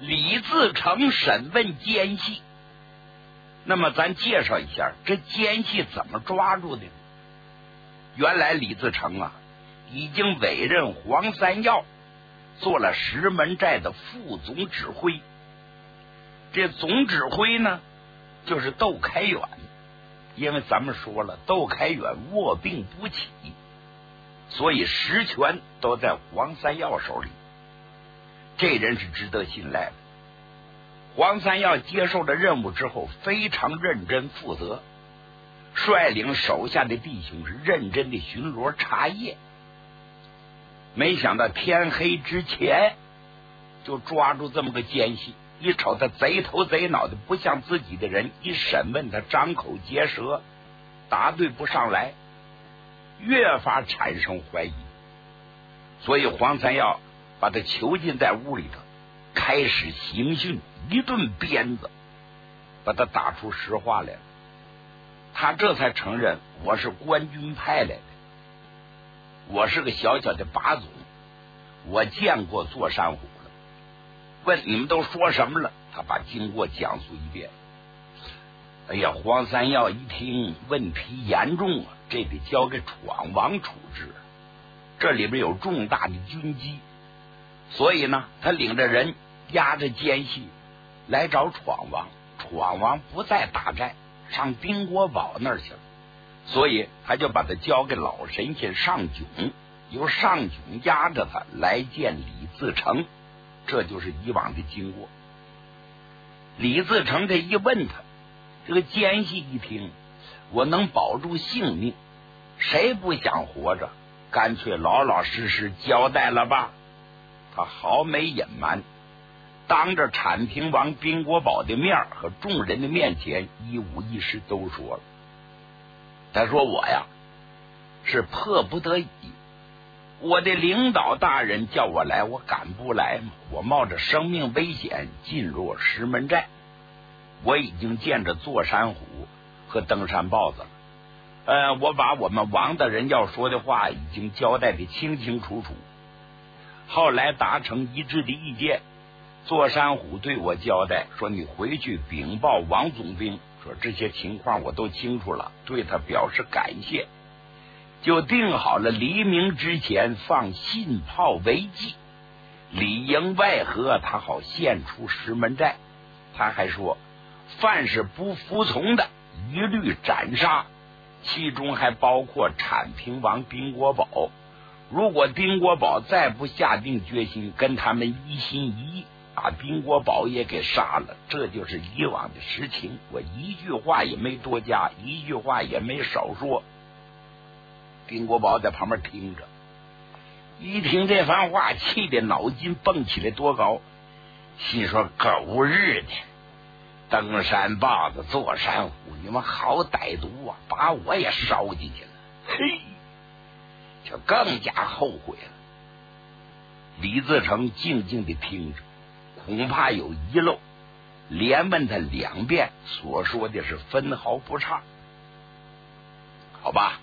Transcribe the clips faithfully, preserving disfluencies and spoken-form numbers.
李自成审问奸细。那么咱介绍一下这奸细怎么抓住的。原来李自成啊已经委任黄三耀做了石门寨的副总指挥，这总指挥呢就是窦开远，因为咱们说了窦开远卧病不起，所以实权都在黄三耀手里，这人是值得信赖的。黄三耀接受了任务之后非常认真负责，率领手下的弟兄是认真的巡逻查夜，没想到天黑之前就抓住这么个奸细，一瞅他贼头贼脑的不像自己的人，一审问他张口结舌，答对不上来，越发产生怀疑。所以黄三耀把他囚禁在屋里头，开始刑讯，一顿鞭子把他打出实话来了。他这才承认我是官军派来的，我是个小小的把总，我见过座山虎了。问你们都说什么了？他把经过讲述一遍。哎呀，黄三耀一听问题严重啊，这得交给闯王处置，这里边有重大的军机，所以呢他领着人押着奸细来找闯王。闯王不在大寨，上丁国宝那儿去了，所以他就把他交给老神仙上炯，由上炯押着他来见李自成，这就是以往的经过。李自成这一问他，这个奸细一听我能保住性命，谁不想活着，干脆老老实实交代了吧。他毫没隐瞒，当着产平王宾国宝的面和众人的面前一五一十都说了。他说我呀是迫不得已，我的领导大人叫我来，我敢不来吗？我冒着生命危险进入石门寨，我已经见着座山虎和登山豹子了。呃，我把我们王大人要说的话已经交代的清清楚楚。后来达成一致的意见，座山虎对我交代说，你回去禀报王总兵，说这些情况我都清楚了，对他表示感谢，就定好了黎明之前放信炮为祭，里应外合，他好献出石门寨。他还说凡是不服从的一律斩杀，其中还包括产平王宾国宝。如果宾国宝再不下定决心跟他们一心一意，把宾国宝也给杀了，这就是以往的实情。我一句话也没多加，一句话也没少说。宾国宝在旁边听着，一听这番话，气得脑筋蹦起来多高，心说狗日的，登山豹子座山虎，你们好歹毒啊，把我也烧进去了，嘿，就更加后悔了。李自成静静地听着，恐怕有遗漏，连问他两遍，所说的是分毫不差。好吧，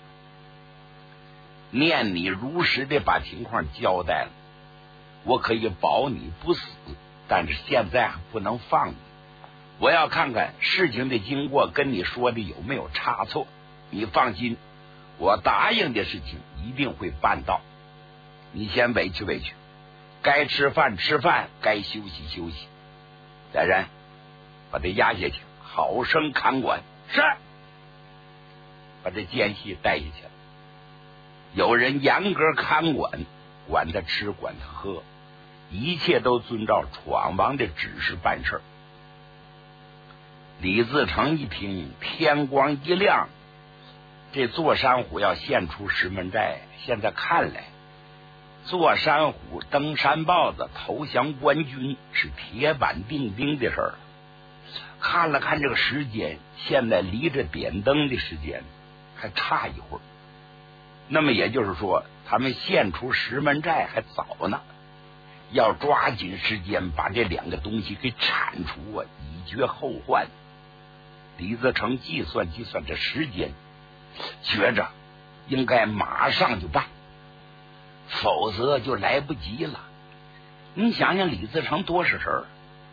念你如实的把情况交代了，我可以保你不死，但是现在还不能放你，我要看看事情的经过跟你说的有没有差错。你放心，我答应的事情一定会办到，你先委屈委屈，该吃饭吃饭，该休息休息。来人，把他押下去，好生看管。是，把这奸细带下去了，有人严格看管，管他吃管他喝，一切都遵照闯王的指示办事。李自成一听，天光一亮，这座山虎要献出石门寨，现在看来座山虎登山豹子投降官军是铁板钉钉的事儿。看了看这个时间，现在离着点灯的时间还差一会儿，那么也就是说他们献出石门寨还早呢，要抓紧时间把这两个东西给铲除啊，以绝后患。李自成计算计算这时间，觉着应该马上就办，否则就来不及了。你想想李自成多是事儿，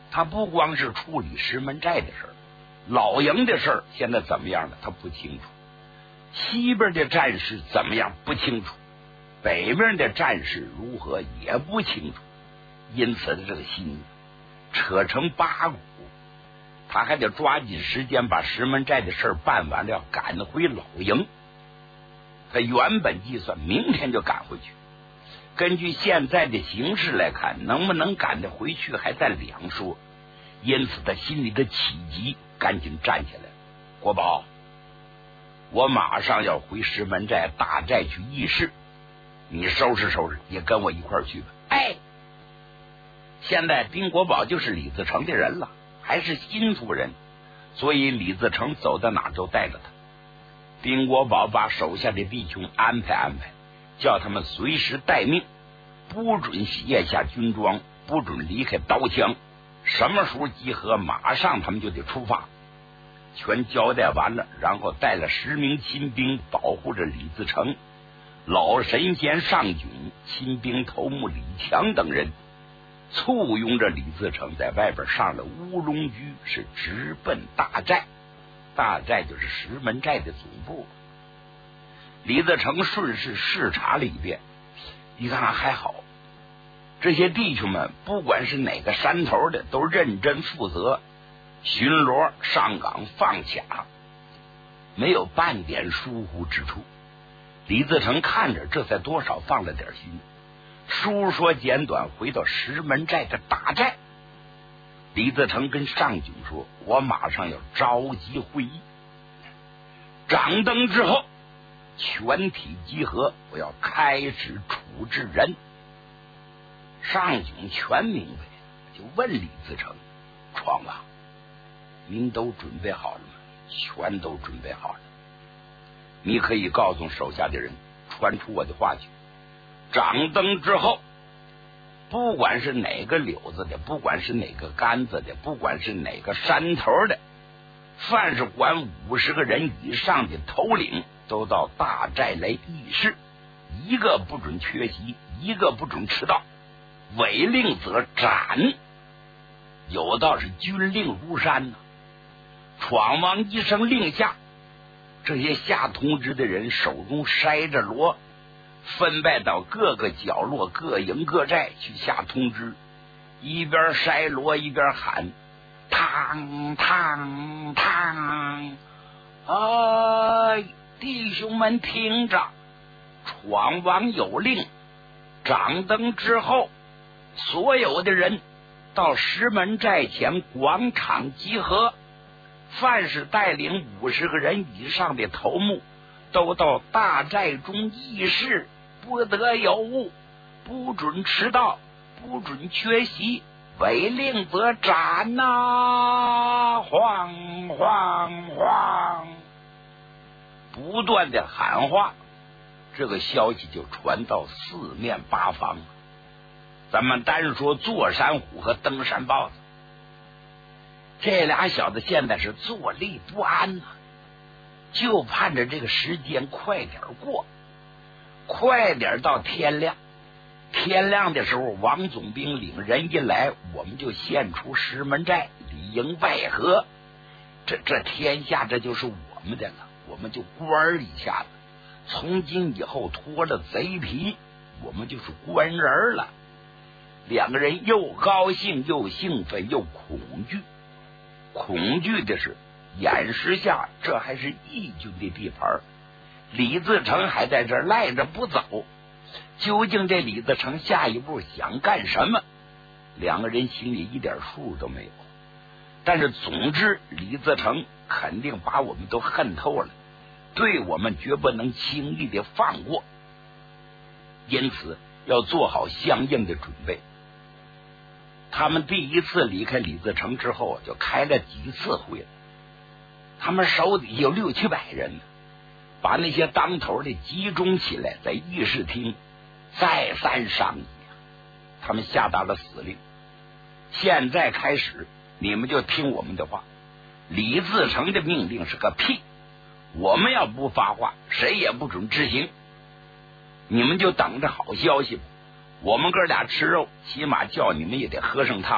他不光是处理石门寨的事儿，老营的事儿现在怎么样了？他不清楚。西边的战事怎么样？不清楚。北面的战事如何？也不清楚。因此的这个心扯成八股，他还得抓紧时间把石门寨的事儿办完了，要赶回老营。他原本计算明天就赶回去，根据现在的形势来看，能不能赶得回去还在两说。因此他心里的起急，赶紧站起来。国宝，我马上要回石门寨大寨去议事，你收拾收拾，也跟我一块儿去吧。哎，现在丁国宝就是李自成的人了，还是心腹人，所以李自成走到哪都带着他。丁国宝把手下的弟兄安排安排，叫他们随时待命，不准卸下军装，不准离开刀枪，什么时候集合，马上他们就得出发。全交代完了，然后带了十名亲兵保护着李自成，老神仙上炯、亲兵头目李强等人簇拥着李自成在外边上了乌龙居，是直奔大寨。大寨就是石门寨的总部。李自成顺势视察了一遍，一看还好，这些弟兄们不管是哪个山头的，都认真负责，巡逻上岗放卡，没有半点疏忽之处。李自成看着，这才多少放了点心。书说简短，回到石门寨的大寨，李自成跟上炯说：“我马上要召集会议，掌灯之后全体集合，我要开始处置人。”上炯全明白，就问李自成：“闯王，您都准备好了吗？”全都准备好了。你可以告诉手下的人，传出我的话去。掌灯之后，不管是哪个柳子的，不管是哪个杆子的，不管是哪个山头的，凡是管五十个人以上的头领，都到大寨来议事，一个不准缺席，一个不准迟到，违令则斩。有道是军令如山呢、啊。闯王一声令下，这些下通知的人手中筛着锣，分派到各个角落、各营各寨去下通知，一边筛锣一边喊：“嘡嘡嘡！”哎，弟兄们听着，闯王有令，掌灯之后，所有的人到石门寨前广场集合。凡是带领五十个人以上的头目，都到大寨中议事，不得有误，不准迟到，不准缺席，违令则斩呐、啊！晃晃晃，不断的喊话，这个消息就传到四面八方。咱们单说坐山虎和登山豹子，这俩小子现在是坐立不安呐、啊，就盼着这个时间快点过，快点到天亮。天亮的时候，王总兵领人一来，我们就献出石门寨，里应外合。这这天下这就是我们的了，我们就官一下子。从今以后脱了贼皮，我们就是官人了。两个人又高兴又兴奋又恐惧。恐惧的是，眼时下这还是义军的地盘，李自成还在这儿赖着不走。究竟这李自成下一步想干什么？两个人心里一点数都没有。但是总之，李自成肯定把我们都恨透了，对我们绝不能轻易的放过。因此要做好相应的准备。他们第一次离开李自成之后，就开了几次会了。他们手底有六七百人，把那些当头的集中起来，在议事厅再三商议。他们下达了死令：现在开始，你们就听我们的话。李自成的命令是个屁，我们要不发话，谁也不准执行。你们就等着好消息吧。我们哥俩吃肉，起码叫你们也得喝上汤，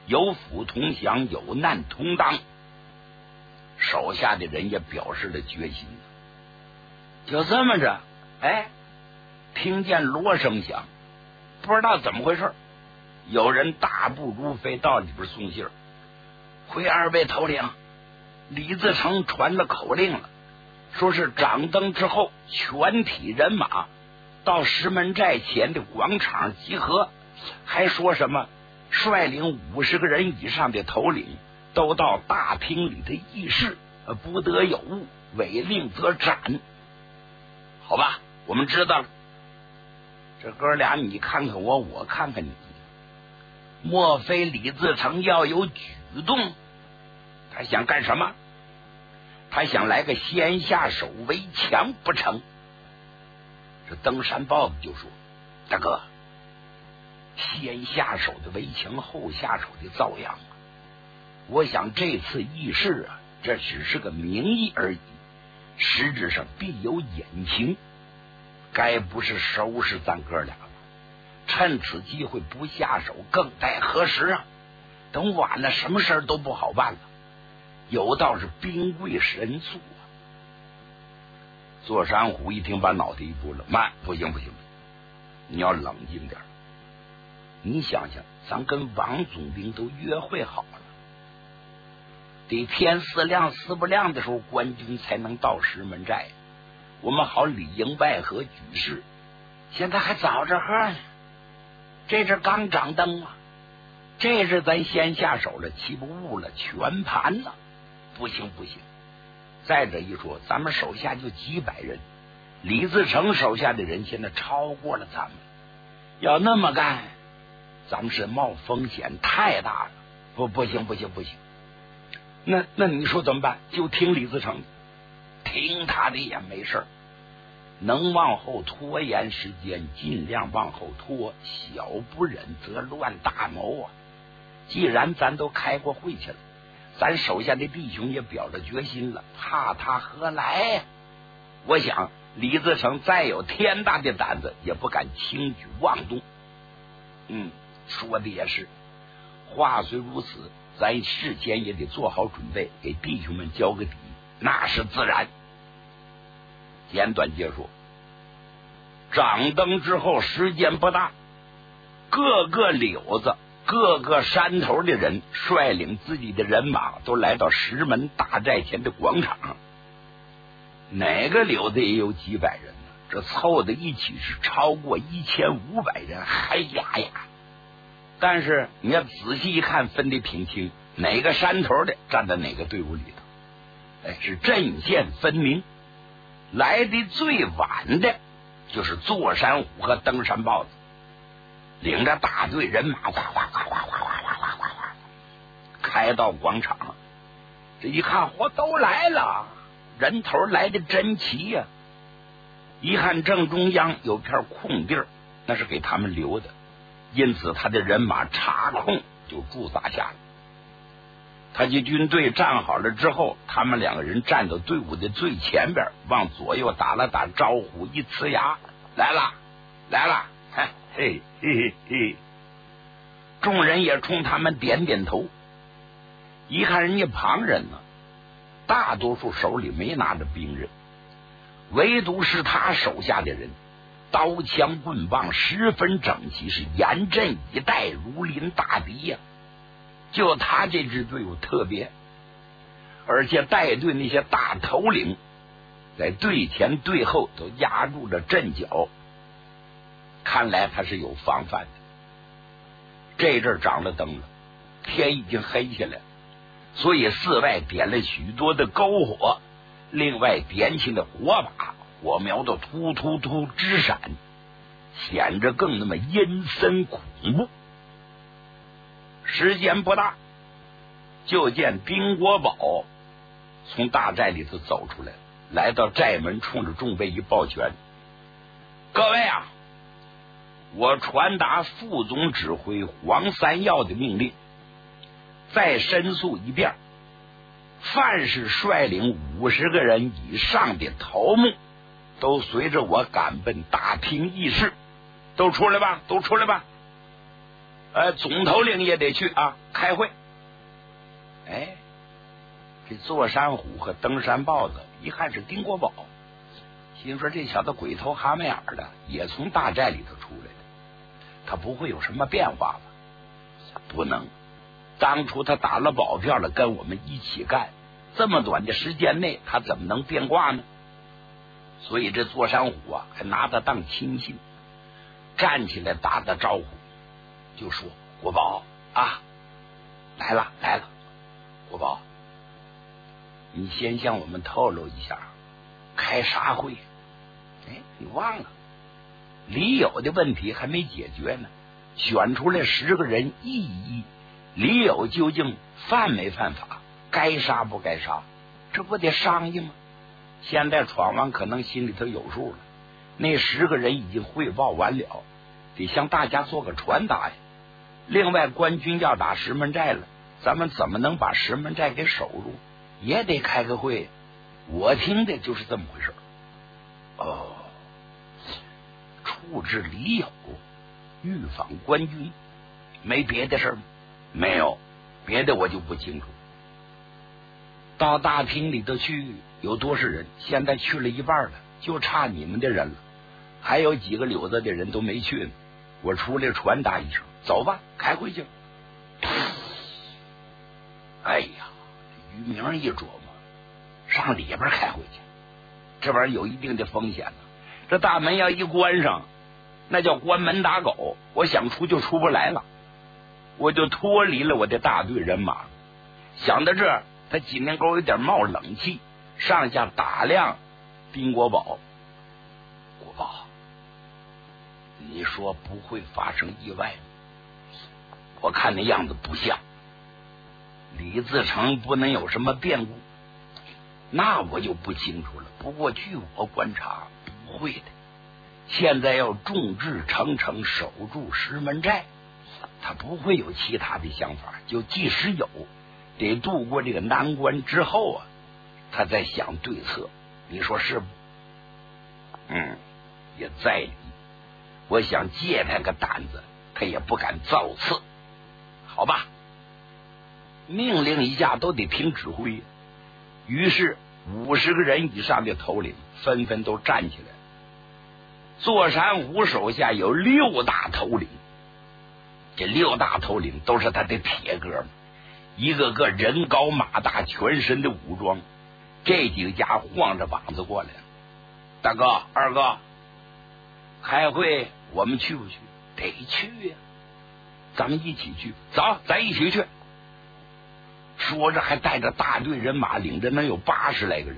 有福同享，有难同当。手下的人也表示了决心。就这么着，哎，听见锣声响，不知道怎么回事，有人大步如飞到里边送信儿。回二位头领，李自成传了口令了，说是掌灯之后，全体人马到石门寨前的广场集合，还说什么率领五十个人以上的头领都到大厅里的议事，不得有误，违令则斩。好吧，我们知道了。这哥俩你看看我，我看看你，莫非李自成要有举动？他想干什么？他想来个先下手为强不成？这登山豹子就说：大哥，先下手的为强，后下手的遭殃啊！我想这次议事啊，这只是个名义而已，实质上必有隐情，该不是收拾咱哥俩吧？趁此机会不下手，更待何时啊？等晚了，什么事儿都不好办了。有道是兵贵神速啊！座山虎一听，把脑袋一拨了，慢，不行不行，你要冷静点。你想想，咱跟王总兵都约会好了，得天似亮四不亮的时候，官军才能到石门寨，我们好里应外合举事。现在还早着喝呢，这是刚掌灯啊，这是咱先下手了，岂不误了全盘了？不行不行！再者一说，咱们手下就几百人，李自成手下的人现在超过了咱们，要那么干，咱们是冒风险太大了。不不行不行不行！那那你说怎么办？就听李自成，听他的也没事，能往后拖延时间，尽量往后拖，小不忍则乱大谋啊！既然咱都开过会去了，咱手下的弟兄也表了决心了，怕他何来？我想李自成再有天大的胆子，也不敢轻举妄动。嗯，说的也是。话虽如此，咱事先也得做好准备，给弟兄们交个底，那是自然。简短结束。掌灯之后时间不大，各个柳子各个山头的人率领自己的人马都来到石门大寨前的广场，哪个柳子也有几百人呢，这凑在一起是超过一千五百人，哎呀呀！但是你要仔细一看，分得挺清，哪个山头的站在哪个队伍里头，哎，是阵线分明。来的最晚的就是座山虎和登山豹子，领着大队人马哗哗哗哗哗哗哗哗哗开到广场。这一看，嚯，都来了，人头来的真齐呀、啊！一看正中央有片空地儿，那是给他们留的，因此他的人马插空就驻扎下了。他的军队站好了之后，他们两个人站到队伍的最前边，往左右打了打招呼，一呲牙，来了来了，嘿嘿嘿嘿，众人也冲他们点点头。一看人家旁人呢，大多数手里没拿着兵刃，唯独是他手下的人，刀枪棍棒十分整齐，是严阵以待，如临大敌呀、啊。就他这支队伍特别，而且带队那些大头领在队前队后都压住了阵脚，看来他是有防范的。这阵长了灯了，天已经黑下来了，所以四外点了许多的篝火，另外点起了火把，火苗都突突突直闪，显着更那么阴森恐怖。时间不大，就见丁国宝从大寨里头走出来，来到寨门，冲着众位一抱拳：各位啊，我传达副总指挥黄三耀的命令，再申诉一遍，凡是率领五十个人以上的头目，都随着我赶奔大厅议事。都出来吧，都出来吧！ 呃，总头领也得去啊，开会。哎，这座山虎和登山豹子一看是丁国宝，心说这小子鬼头蛤蟆眼的，也从大寨里头出来的，他不会有什么变化吧？不能，当初他打了保票了，跟我们一起干，这么短的时间内，他怎么能变卦呢？所以这座山虎啊，还拿他当亲信，站起来打打招呼，就说：“国宝啊，来了来了，国宝，你先向我们透露一下，开啥会？哎，你忘了，李友的问题还没解决呢，选出来十个人议一议，李友究竟犯没犯法，该杀不该杀，这不得商议吗？现在闯王可能心里头有数了，那十个人已经汇报完了，得向大家做个传达呀。另外，官军要打石门寨了，咱们怎么能把石门寨给守住？也得开个会。我听的就是这么回事。哦，处置李友，预防官军，没别的事吗？没有，别的我就不清楚。到大厅里头去有多少人？现在去了一半了，就差你们的人了，还有几个留着的人都没去呢。我出来传达一声，走吧，开会去。哎呀，于明一琢磨，上里边开会去，这玩意儿有一定的风险呢。这大门要一关上，那叫关门打狗，我想出就出不来了，我就脱离了我的大队人马。想到这儿，他脊梁沟有点冒冷气，上下打量丁国宝。国宝，你说不会发生意外吗？我看那样子不像。李自成不能有什么变故，那我就不清楚了。不过据我观察，不会的。现在要众志成城，守住石门寨，他不会有其他的想法。就即使有，得度过这个难关之后啊，他再想对策。你说是不？嗯，也在理。我想借他个胆子，他也不敢造次。好吧，命令一下都得听指挥。于是五十个人以上的头领纷纷都站起来。座山虎手下有六大头领，这六大头领都是他的铁哥们，一个个人高马大，全身的武装。这几个家伙晃着膀子过来了。大哥二哥，开会我们去不去？得去呀、啊，咱们一起去，走，咱一起去。说着还带着大队人马，领着能有八十来个人。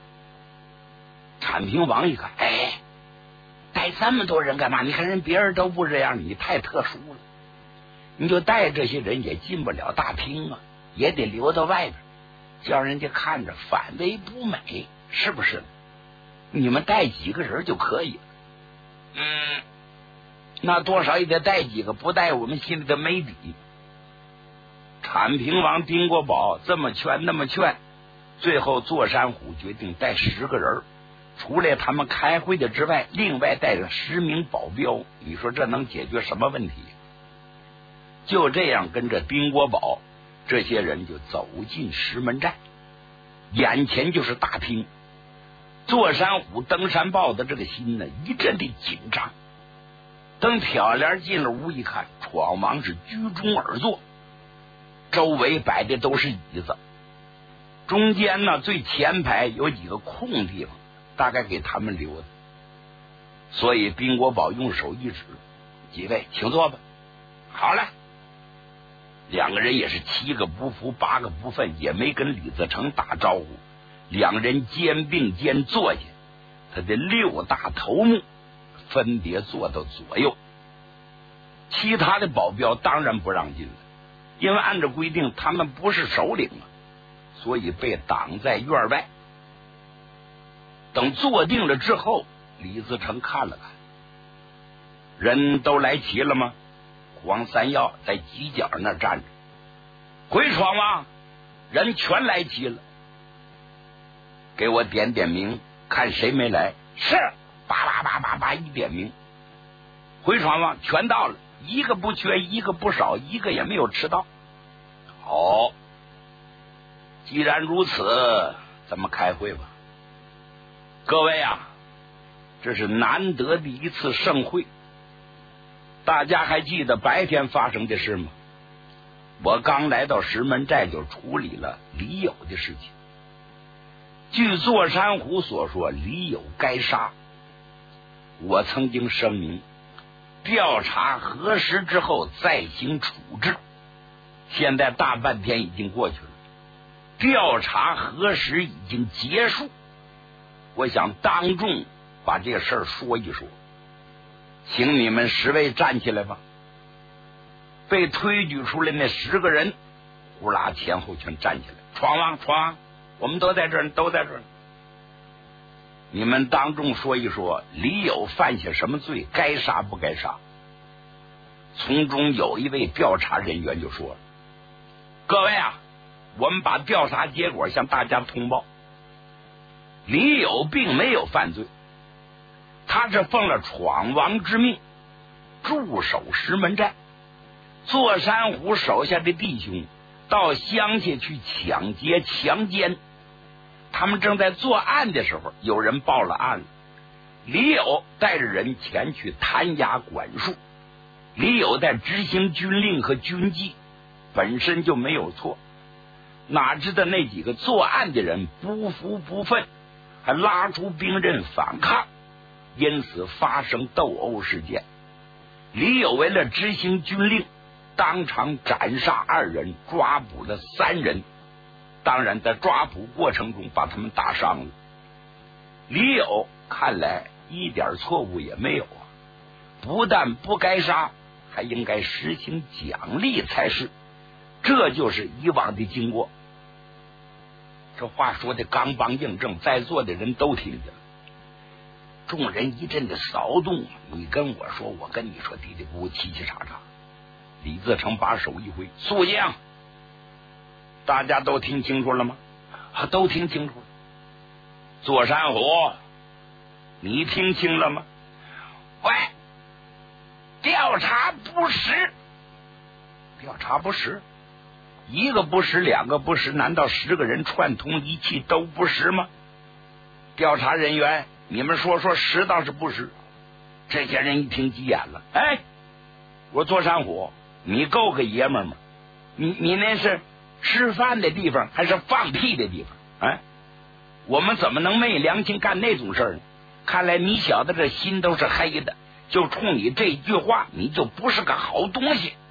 产平王一看，哎，带这么多人干嘛？你看人别人都不这样，你太特殊了。你就带这些人也进不了大厅啊，也得留到外边，叫人家看着反为不美，是不是？你们带几个人就可以了。嗯，那多少也得带几个，不带我们心里的没底。产平王丁国宝这么劝那么劝，最后座山虎决定带十个人，除了他们开会的之外，另外带着十名保镖。你说这能解决什么问题？就这样跟着丁国宝，这些人就走进石门寨，眼前就是大厅。座山虎、登山豹的这个心呢，一阵的紧张。等挑帘进了屋一看，闯王是居中而坐，周围摆的都是椅子，中间呢最前排有几个空地方，大概给他们留的。所以丁国宝用手一指，几位请坐吧。好了，两个人也是七个不服八个不忿，也没跟李自成打招呼，两人肩并肩坐下，他的六大头目分别坐到左右。其他的保镖当然不让进了，因为按照规定他们不是首领啊，所以被挡在院外。等坐定了之后，李自成看了看，人都来齐了吗？黄三耀在犄角那站着。回闯王，人全来齐了，给我点点名，看谁没来。是，叭叭叭叭叭一点名，回闯王全到了， 一个不缺，一个不少，一个也没有迟到。好，既然如此，咱们开会吧。各位啊，这是难得的一次盛会，大家还记得白天发生的事吗？我刚来到石门寨就处理了李友的事情。据座山虎所说，李友该杀。我曾经声明，调查核实之后再行处置。现在大半天已经过去了，调查核实已经结束。我想当众把这个事儿说一说，请你们十位站起来吧。被推举出来那十个人，呼啦前后全站起来，闯王闯王，我们都在这儿，都在这儿。你们当众说一说，李友犯下什么罪，该杀不该杀？从中有一位调查人员就说了：“各位啊，我们把调查结果向大家通报。李友并没有犯罪，他是奉了闯王之命，驻守石门寨。座山虎手下的弟兄到乡下去抢劫强奸，他们正在作案的时候，有人报了案了。李友带着人前去弹压管束，李友在执行军令和军纪，本身就没有错，哪知道那几个作案的人不服不忿，还拉出兵刃反抗，因此发生斗殴事件。李友为了执行军令，当场斩杀二人，抓捕了三人，当然在抓捕过程中把他们打伤了。李友看来一点错误也没有啊，不但不该杀，还应该实行奖励才是，这就是以往的经过。这话说的刚梆硬正，在座的人都听见了。众人一阵的骚动，你跟我说，我跟你说，嘀嘀咕咕，叽叽喳喳。李自成把手一挥：“肃静！大家都听清楚了吗？啊，都听清楚了。座山虎，你听清了吗？喂，调查不实，调查不实，一个不实，两个不实，难道十个人串通一气都不实吗？调查人员，你们说说实倒是不实。”这些人一听急眼了：“哎，我座山虎，你够个爷们儿吗？你你那是吃饭的地方还是放屁的地方？啊，我们怎么能昧良心干那种事儿呢？看来你小子这心都是黑的，就冲你这句话，你就不是个好东西。”